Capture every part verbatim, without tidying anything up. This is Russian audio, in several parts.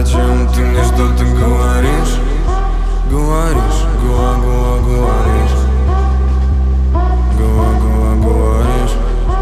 Зачем ты мне что-то говоришь? Говоришь, гуа, гуа, говоришь. Гуа, гуа, говоришь.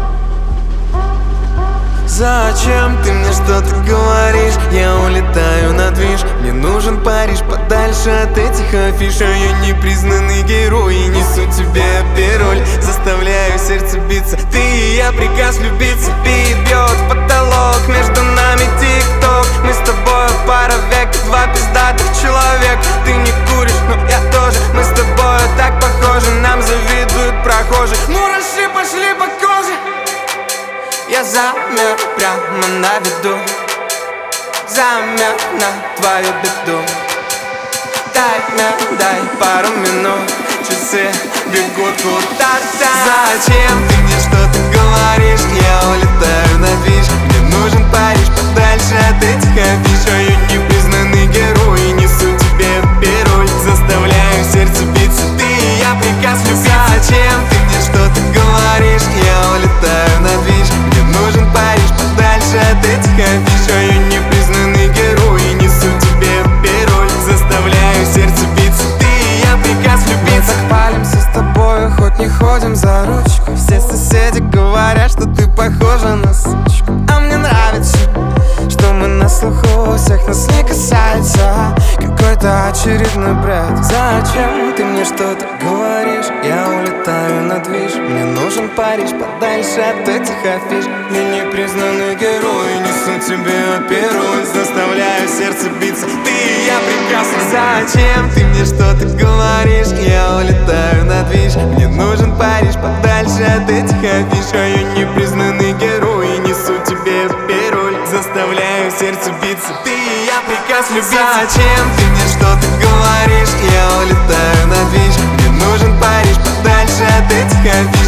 Зачем ты мне что-то говоришь? Я улетаю на движ. Мне нужен Париж подальше от этих афиш. А я непризнанный герой и несу тебе опероль. Заставляю сердце биться. Ты и я, приказ влюбиться. Бит бьет в потолок, между нами тик-ток. Мы с тобой пара век, два пиздатых человек. Ты не куришь, но я тоже. Мы с тобой так похожи, нам завидуют прохожие. Мураши пошли по коже. Я замер прямо на виду. Замер на твою беду. Дай мне, дай пару минут. Часы бегут куда-то. Зачем ты мне что-то говоришь? Я улетаю на движ. Мне нужен Париж подальше от этих афиш. А я непризнанный герой и несу тебе пароль. Заставляю сердце биться. Ты и я, приказ любить. Зачем ты мне что-то говоришь? Я улетаю на движ. Мне нужен Париж подальше от этих афиш. А я непризнанный герой и несу тебе пароль. Заставляю сердце биться. Ты и я, приказ влюбиться. Мы так палимся с тобой, хоть не ходим за ручку. Все соседи говорят, что ты похожа на сучку. А мне нравится, что мы на слуху, всех нас не касается. Какой-то очередной бред. Зачем ты мне что-то говоришь? Я улетаю на движ. Мне нужен Париж подальше от этих афиш. Я непризнанный герой, несу тебе пароль. Заставляю сердце биться. Ты и я прекрасна. Зачем ты мне что-то говоришь? Я улетаю на движ. Мне нужен Париж подальше от этих афиш. А я непризнанный герой, несу тебе пароль. Заставляю сердце биться. Ты и я, приказ любить. Зачем ты мне что-то говоришь? Я улетаю на движ. Мне нужен Париж подальше от этих афиш.